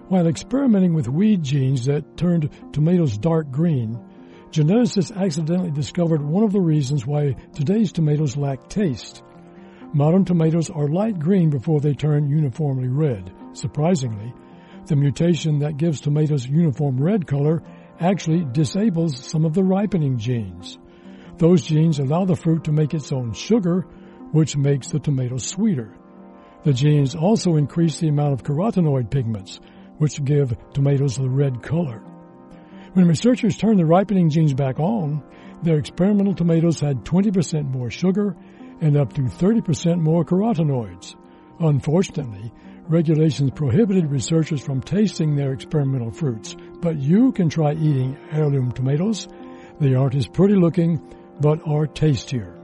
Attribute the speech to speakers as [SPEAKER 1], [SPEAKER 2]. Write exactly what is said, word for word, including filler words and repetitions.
[SPEAKER 1] While experimenting with weed genes that turned tomatoes dark green, geneticists accidentally discovered one of the reasons why today's tomatoes lack taste. Modern tomatoes are light green before they turn uniformly red. Surprisingly, the mutation that gives tomatoes uniform red color actually disables some of the ripening genes. Those genes allow the fruit to make its own sugar, which makes the tomato sweeter. The genes also increase the amount of carotenoid pigments, which give tomatoes the red color. When researchers turned the ripening genes back on, their experimental tomatoes had twenty percent more sugar and up to thirty percent more carotenoids. Unfortunately, regulations prohibited researchers from tasting their experimental fruits, but you can try eating heirloom tomatoes. They aren't as pretty looking, but are tastier.